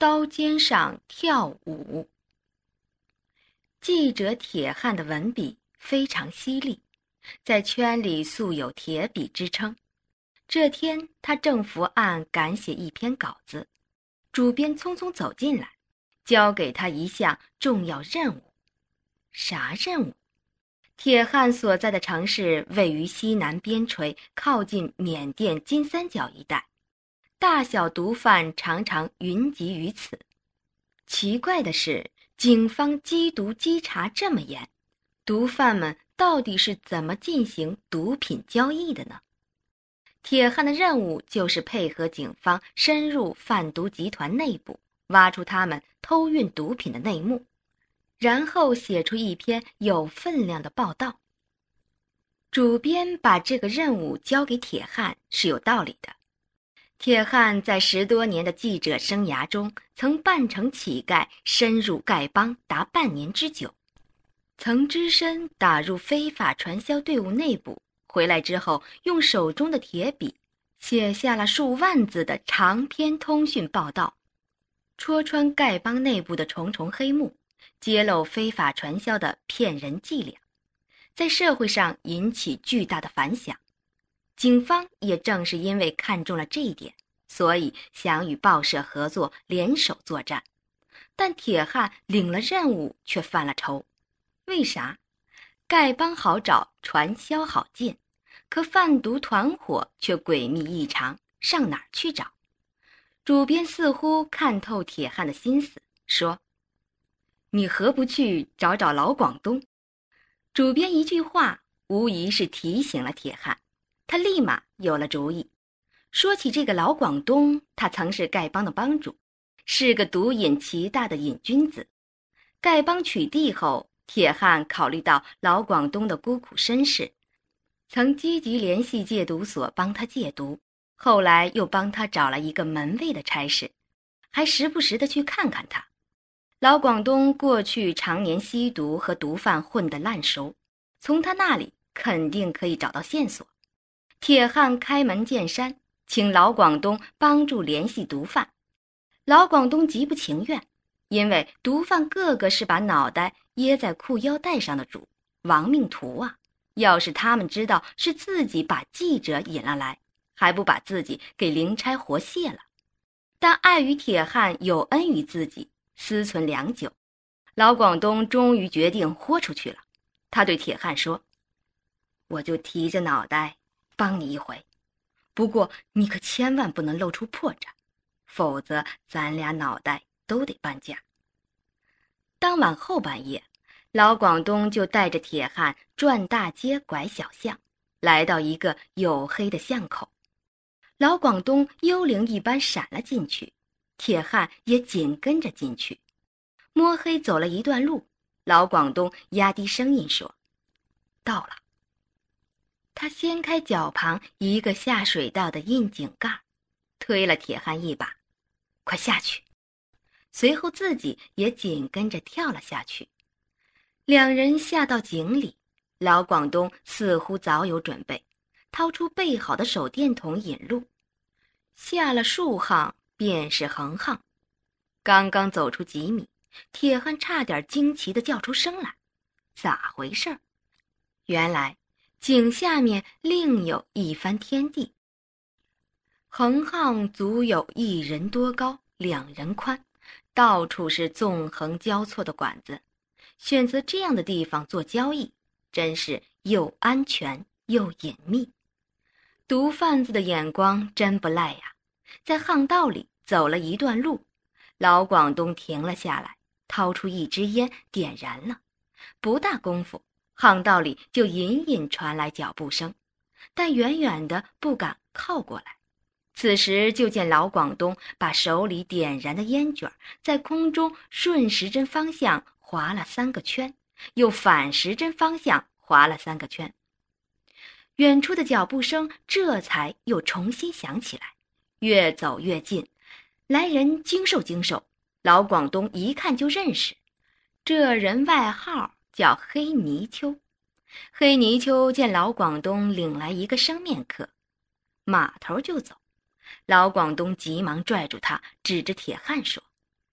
刀尖上跳舞。记者铁汉的文笔非常犀利，在圈里素有铁笔之称。这天他正伏案赶写一篇稿子，主编匆匆走进来，交给他一项重要任务。啥任务？铁汉所在的城市位于西南边陲，靠近缅甸金三角一带，大小毒贩常常云集于此。奇怪的是，警方缉毒稽查这么严，毒贩们到底是怎么进行毒品交易的呢？铁汉的任务就是配合警方深入贩毒集团内部，挖出他们偷运毒品的内幕，然后写出一篇有分量的报道。主编把这个任务交给铁汉是有道理的。铁汉在10多年的记者生涯中，曾扮成乞丐深入丐帮达半年之久，曾只身打入非法传销队伍内部，回来之后用手中的铁笔写下了数万字的长篇通讯报道，戳穿丐帮内部的重重黑幕，揭露非法传销的骗人伎俩，在社会上引起巨大的反响。警方也正是因为看中了这一点，所以想与报社合作，联手作战。但铁汉领了任务却犯了愁。为啥？丐帮好找，传销好进，可贩毒团伙却诡秘异常，上哪儿去找？主编似乎看透铁汉的心思，说：你何不去找找老广东？主编一句话无疑是提醒了铁汉，他立马有了主意。说起这个老广东，他曾是丐帮的帮主，是个毒瘾奇大的瘾君子。丐帮取缔后，铁汉考虑到老广东的孤苦身世，曾积极联系戒毒所帮他戒毒，后来又帮他找了一个门卫的差事，还时不时地去看看他。老广东过去常年吸毒和毒贩混得烂熟，从他那里肯定可以找到线索。铁汉开门见山，请老广东帮助联系毒贩。老广东极不情愿，因为毒贩个个是把脑袋掖在裤腰带上的主，亡命徒啊！要是他们知道是自己把记者引了来，还不把自己给灵差活卸了？但碍于铁汉有恩于自己，思忖良久，老广东终于决定豁出去了。他对铁汉说：我就提着脑袋帮你一回，不过你可千万不能露出破绽，否则咱俩脑袋都得半价。当晚后半夜，老广东就带着铁汉转大街拐小巷，来到一个黝黑的巷口。老广东幽灵一般闪了进去，铁汉也紧跟着进去。摸黑走了一段路，老广东压低声音说：到了。他掀开脚旁一个下水道的窨井盖，推了铁汉一把：快下去。随后自己也紧跟着跳了下去。两人下到井里，老广东似乎早有准备，掏出备好的手电筒引路。下了数行便是横行，刚刚走出几米，铁汉差点惊奇地叫出声来：咋回事？原来井下面另有一番天地，横行足有1人多高，2人宽，到处是纵横交错的管子。选择这样的地方做交易，真是又安全又隐秘。毒贩子的眼光真不赖呀！在巷道里走了一段路，老广东停了下来，掏出一支烟点燃了。不大功夫，巷道里就隐隐传来脚步声，但远远的不敢靠过来。此时就见老广东把手里点燃的烟卷在空中顺时针方向划了3个圈，又反时针方向划了3个圈。远处的脚步声这才又重新响起来，越走越近。来人精瘦精瘦，老广东一看就认识，这人外号叫黑泥鳅。黑泥鳅见老广东领来一个生面客，码头就走。老广东急忙拽住他，指着铁汉说：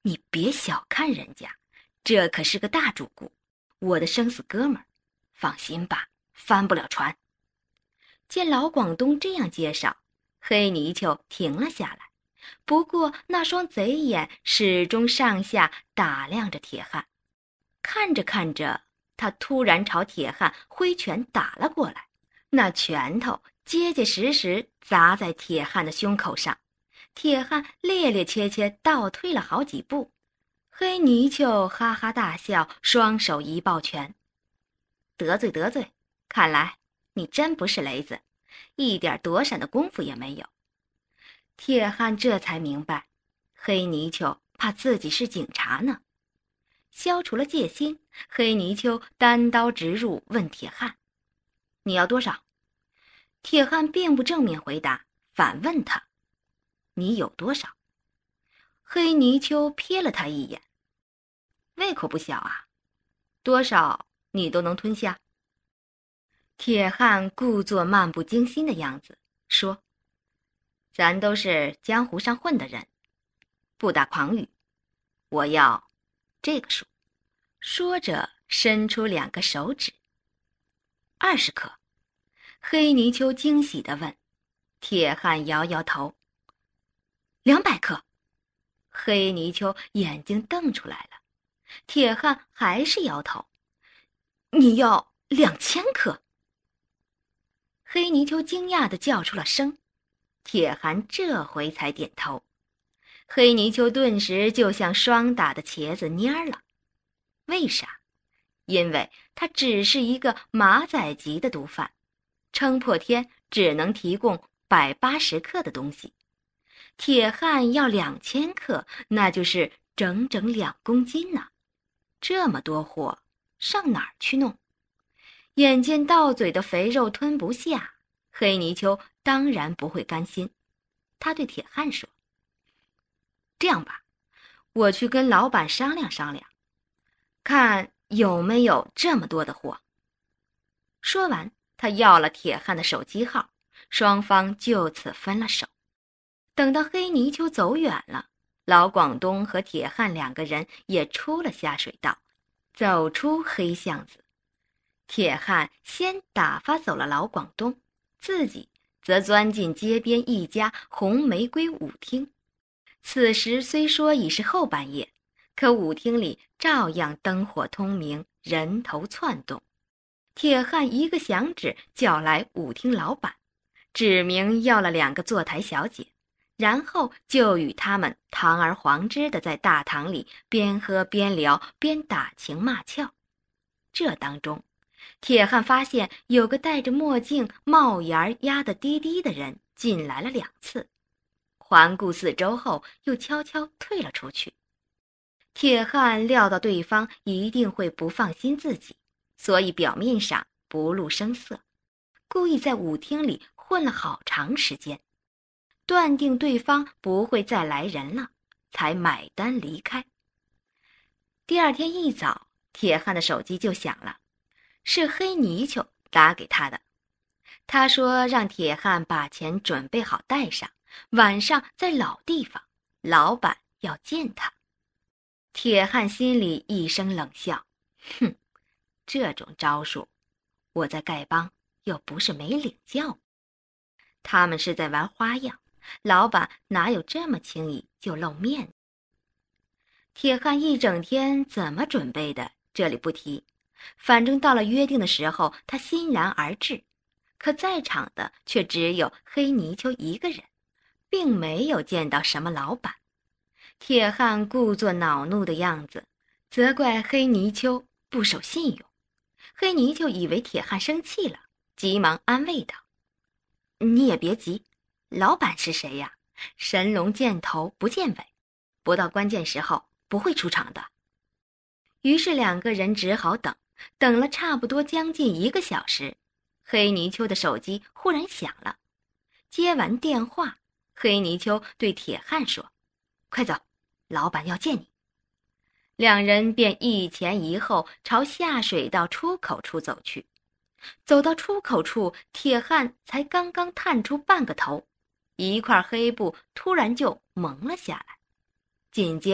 你别小看人家，这可是个大主顾，我的生死哥们儿，放心吧，翻不了船。”见老广东这样介绍，黑泥鳅停了下来，不过那双贼眼始终上下打量着铁汉。看着看着，他突然朝铁汉挥拳打了过来，那拳头结结实实砸在铁汉的胸口上，铁汉趔趔趄趄倒退了好几步。黑泥鳅哈哈大笑，双手一抱拳：“得罪得罪，看来你真不是雷子，一点躲闪的功夫也没有。”铁汉这才明白，黑泥鳅怕自己是警察呢。消除了戒心，黑泥鳅单刀直入问铁汉：“你要多少？”铁汉并不正面回答，反问他：“你有多少？”黑泥鳅瞥了他一眼：“胃口不小啊，多少你都能吞下？”铁汉故作漫不经心的样子，说：“咱都是江湖上混的人，不打诳语，我要这个数。”说着伸出2个手指。“20克。”黑泥鳅惊喜地问。铁汉摇摇头。“200克。”黑泥鳅眼睛瞪出来了。铁汉还是摇头。“你要2000克。”黑泥鳅惊讶地叫出了声。铁汉这回才点头。黑泥鳅顿时就像霜打的茄子蔫儿了。为啥？因为他只是一个马仔级的毒贩，撑破天只能提供180克的东西。铁汉要2000克，那就是整整2公斤呢。这么多货，上哪儿去弄？眼见到嘴的肥肉吞不下，黑泥鳅当然不会甘心。他对铁汉说：“这样吧，我去跟老板商量商量，看有没有这么多的货。”说完，他要了铁汉的手机号，双方就此分了手。等到黑泥鳅走远了，老广东和铁汉2个人也出了下水道，走出黑巷子。铁汉先打发走了老广东，自己则钻进街边一家红玫瑰舞厅。此时虽说已是后半夜，可舞厅里照样灯火通明，人头窜动。铁汉一个响指叫来舞厅老板，指明要了2个坐台小姐，然后就与他们堂而皇之地在大堂里边喝边聊边打情骂俏。这当中，铁汉发现有个戴着墨镜、帽檐压得低低的人进来了2次，环顾四周后又悄悄退了出去。铁汉料到对方一定会不放心自己，所以表面上不露声色，故意在舞厅里混了好长时间，断定对方不会再来人了，才买单离开。第二天一早，铁汉的手机就响了，是黑泥鳅打给他的。他说让铁汉把钱准备好带上，晚上在老地方，老板要见他。铁汉心里一声冷笑，哼，这种招数，我在丐帮又不是没领教过。他们是在玩花样，老板哪有这么轻易就露面？铁汉一整天怎么准备的，这里不提，反正到了约定的时候，他欣然而至。可在场的却只有黑泥鳅一个人，并没有见到什么老板。铁汉故作恼怒的样子，责怪黑泥鳅不守信用。黑泥鳅以为铁汉生气了，急忙安慰道：“你也别急，老板是谁呀？神龙见头不见尾，不到关键时候不会出场的。”于是2个人只好等了差不多将近1个小时，黑泥鳅的手机忽然响了。接完电话，黑泥鳅对铁汉说：“快走，老板要见你。”2人便一前一后朝下水道出口处走去。走到出口处，铁汉才刚刚探出半个头，一块黑布突然就蒙了下来，紧接着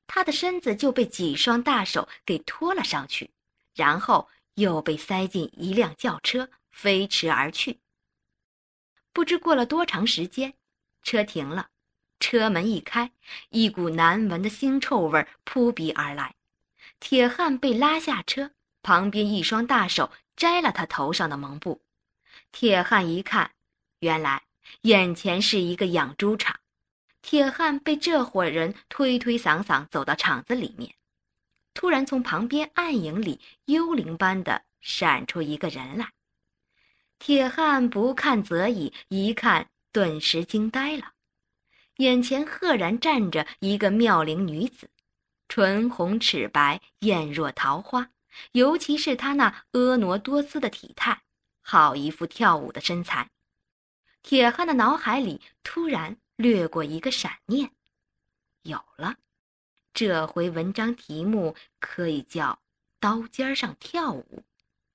他的身子就被几双大手给拖了上去，然后又被塞进一辆轿车，飞驰而去。不知过了多长时间，车停了，车门一开，一股难闻的腥臭味扑鼻而来。铁汉被拉下车，旁边一双大手摘了他头上的蒙布。铁汉一看，原来眼前是一个养猪场。铁汉被这伙人推推搡搡走到场子里面，突然从旁边暗影里幽灵般的闪出一个人来。铁汉不看则已，一看顿时惊呆了。眼前赫然站着一个妙龄女子，唇红齿白，艳若桃花，尤其是她那婀娜多姿的体态，好一副跳舞的身材。铁汉的脑海里突然掠过一个闪念，有了，这回文章题目可以叫刀尖上跳舞。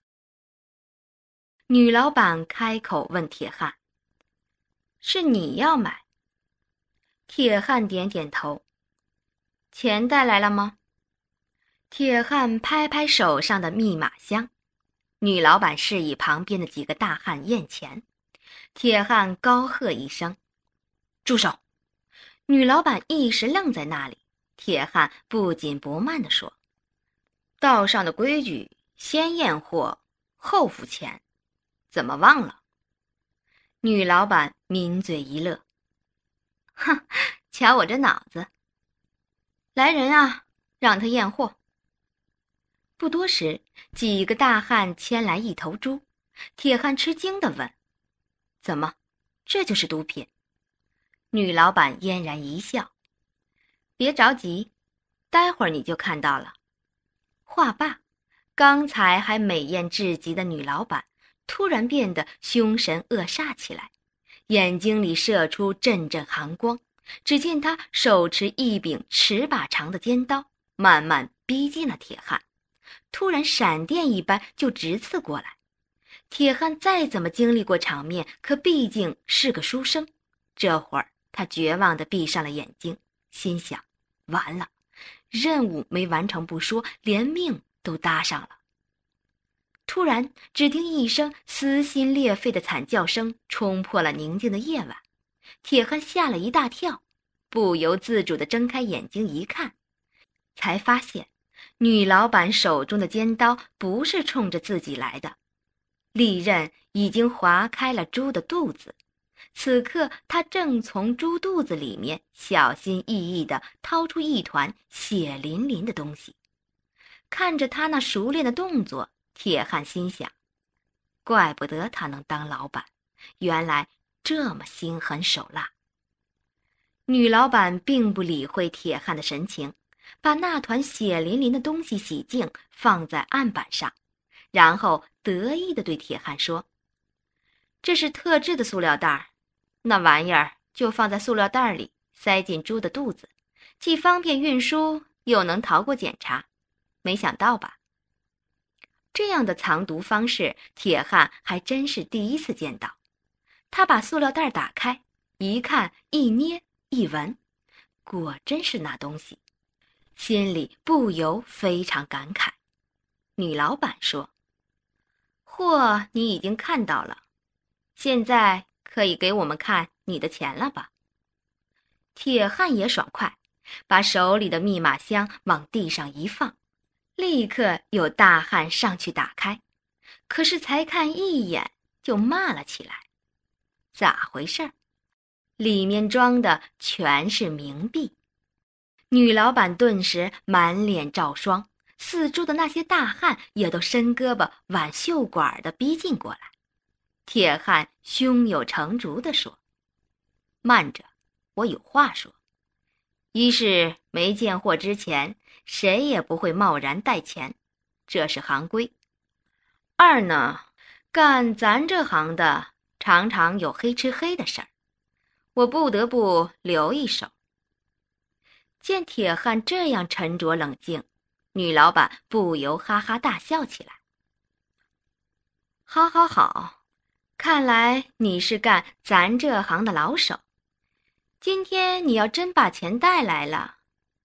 女老板开口问铁汉：“是你要买？”铁汉点点头。“钱带来了吗？”铁汉拍拍手上的密码箱，女老板示意旁边的几个大汉验钱。铁汉高喝一声：“住手！”女老板一时愣在那里。铁汉不紧不慢地说：“道上的规矩，先验货，后付钱，怎么忘了？”女老板抿嘴一乐：“哼，瞧我这脑子！来人啊，让他验货。”不多时，几个大汉牵来一头猪。铁汉吃惊地问：“怎么，这就是毒品？”女老板嫣然一笑：“别着急，待会儿你就看到了。”话罢，刚才还美艳至极的女老板突然变得凶神恶煞起来，眼睛里射出阵阵寒光。只见她手持一柄尺把长的尖刀，慢慢逼近了铁汉，突然闪电一般就直刺过来。铁汉再怎么经历过场面，可毕竟是个书生，这会儿他绝望地闭上了眼睛，心想：完了，任务没完成不说，连命都搭上了。突然，只听一声撕心裂肺的惨叫声冲破了宁静的夜晚。铁汉吓了一大跳，不由自主地睁开眼睛一看，才发现女老板手中的尖刀不是冲着自己来的，利刃已经划开了猪的肚子。此刻他正从猪肚子里面小心翼翼地掏出一团血淋淋的东西。看着他那熟练的动作，铁汉心想：怪不得他能当老板，原来这么心狠手辣。女老板并不理会铁汉的神情，把那团血淋淋的东西洗净，放在案板上，然后得意地对铁汉说：“这是特制的塑料袋，那玩意儿就放在塑料袋里，塞进猪的肚子，既方便运输，又能逃过检查。没想到吧？”这样的藏毒方式，铁汉还真是第一次见到。他把塑料袋打开，一看一捏一闻，果真是那东西，心里不由非常感慨。女老板说：“货你已经看到了，现在可以给我们看你的钱了吧？”铁汉也爽快，把手里的密码箱往地上一放，立刻有大汉上去打开，可是才看一眼就骂了起来：“咋回事？里面装的全是冥币！”女老板顿时满脸照霜，四周的那些大汉也都伸胳膊挽袖管地逼近过来。铁汉胸有成竹地说：“慢着，我有话说。一是没见货之前，谁也不会贸然带钱，这是行规。二呢，干咱这行的常常有黑吃黑的事儿，我不得不留一手。”见铁汉这样沉着冷静，女老板不由哈哈大笑起来。“好好好，看来你是干咱这行的老手。今天你要真把钱带来了，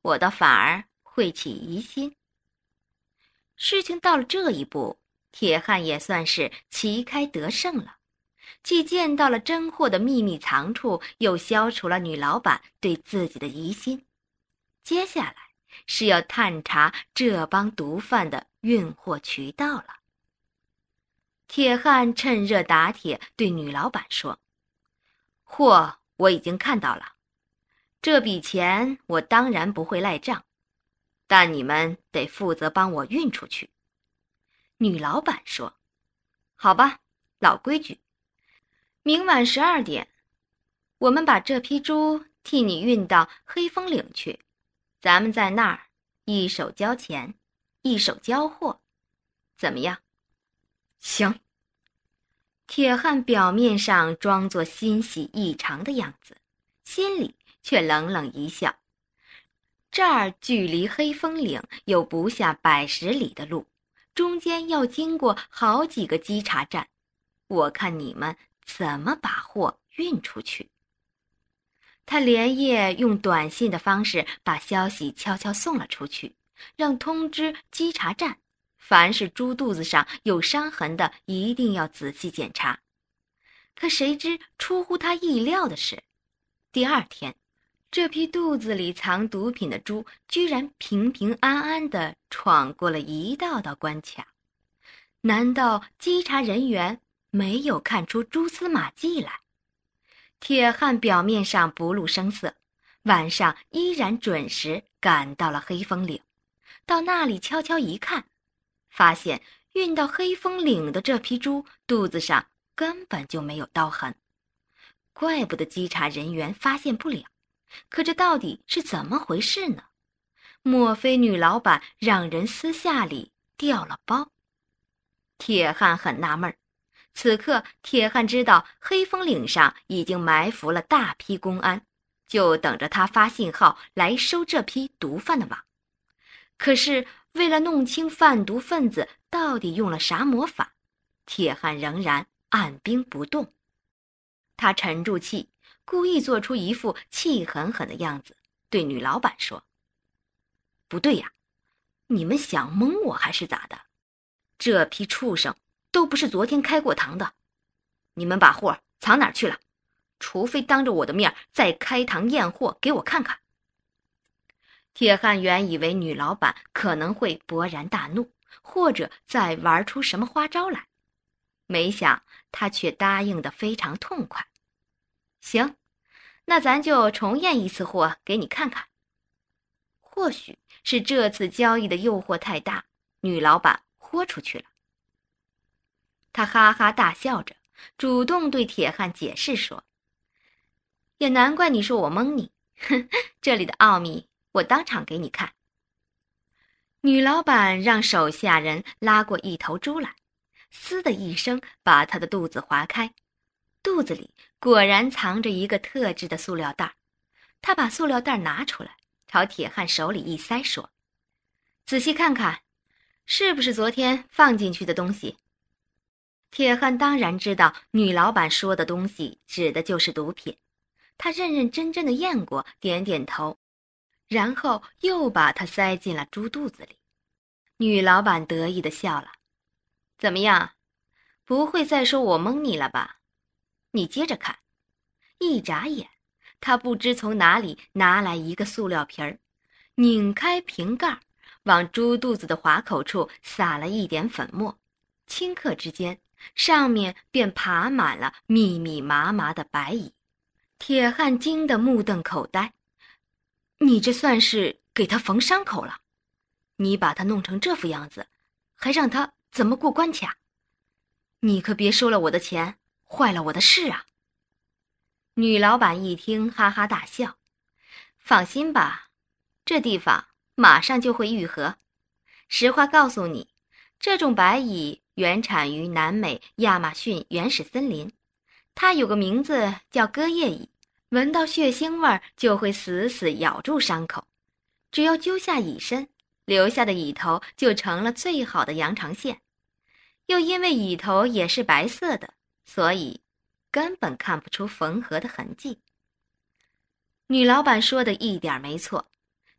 我倒反而会起疑心。事情到了这一步，铁汉也算是旗开得胜了，既见到了真货的秘密藏处，又消除了女老板对自己的疑心。接下来是要探查这帮毒贩的运货渠道了。铁汉趁热打铁对女老板说：货我已经看到了，这笔钱我当然不会赖账，但你们得负责帮我运出去。女老板说：好吧，老规矩，明晚12点，我们把这批猪替你运到黑风岭去，咱们在那儿一手交钱，一手交货，怎么样？行。铁汉表面上装作欣喜异常的样子，心里却冷冷一笑。这儿距离黑风岭有不下110里的路，中间要经过好几个稽查站，我看你们怎么把货运出去。他连夜用短信的方式把消息悄悄送了出去，让通知稽查站，凡是猪肚子上有伤痕的一定要仔细检查。可谁知出乎他意料的是，第二天这批肚子里藏毒品的猪居然平平安安地闯过了一道道关卡。难道稽查人员没有看出蛛丝马迹来？铁汉表面上不露声色，晚上依然准时赶到了黑风岭。到那里悄悄一看，发现运到黑风岭的这批猪肚子上根本就没有刀痕，怪不得稽查人员发现不了。可这到底是怎么回事呢？莫非女老板让人私下里调了包？铁汉很纳闷儿。此刻铁汉知道黑风岭上已经埋伏了大批公安，就等着他发信号来收这批毒贩的网。可是为了弄清贩毒分子到底用了啥魔法，铁汉仍然按兵不动。他沉住气，故意做出一副气狠狠的样子，对女老板说：不对呀，你们想蒙我还是咋的？这批畜生都不是昨天开过膛的，你们把货藏哪儿去了？除非当着我的面再开膛验货给我看看。铁汉原以为女老板可能会勃然大怒，或者再玩出什么花招来，没想她却答应得非常痛快。行，那咱就重验一次货给你看看。或许是这次交易的诱惑太大，女老板豁出去了。她哈哈大笑着，主动对铁汉解释说：也难怪你说我蒙你，哼，这里的奥秘我当场给你看。女老板让手下人拉过一头猪来，嘶的一声把她的肚子划开，肚子里果然藏着一个特制的塑料袋。她把塑料袋拿出来，朝铁汉手里一塞，说：仔细看看，是不是昨天放进去的东西？铁汉当然知道女老板说的东西指的就是毒品，他认认真真的验过，点点头，然后又把它塞进了猪肚子里。女老板得意地笑了：怎么样，不会再说我蒙你了吧？你接着看。一眨眼，她不知从哪里拿来一个塑料瓶儿，拧开瓶盖，往猪肚子的划口处撒了一点粉末，顷刻之间，上面便爬满了密密麻麻的白蚁。铁汉惊得目瞪口呆：你这算是给他缝伤口了？你把他弄成这副样子，还让他怎么过关卡？你可别收了我的钱，坏了我的事啊！女老板一听哈哈大笑：放心吧，这地方马上就会愈合。实话告诉你，这种白蚁原产于南美亚马逊原始森林，它有个名字叫割叶蚁，闻到血腥味儿就会死死咬住伤口，只要揪下蚁身，留下的蚁头就成了最好的羊肠线。又因为蚁头也是白色的，所以根本看不出缝合的痕迹。女老板说的一点没错，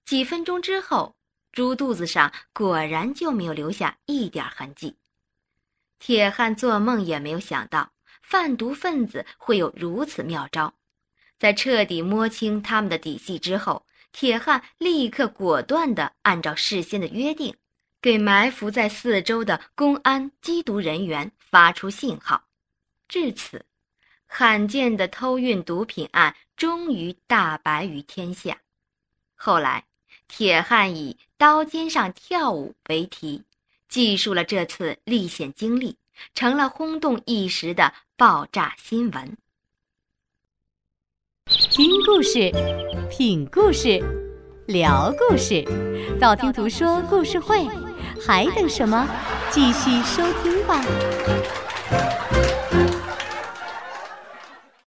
几分钟之后，猪肚子上果然就没有留下一点痕迹。铁汉做梦也没有想到，贩毒分子会有如此妙招。在彻底摸清他们的底细之后，铁汉立刻果断地按照事先的约定，给埋伏在四周的公安缉毒人员发出信号。至此，罕见的偷运毒品案终于大白于天下。后来，铁汉以刀尖上跳舞为题，记述了这次历险经历，成了轰动一时的爆炸新闻。 听故事，品故事，聊故事，道听途说故事会，还等什么？继续收听吧。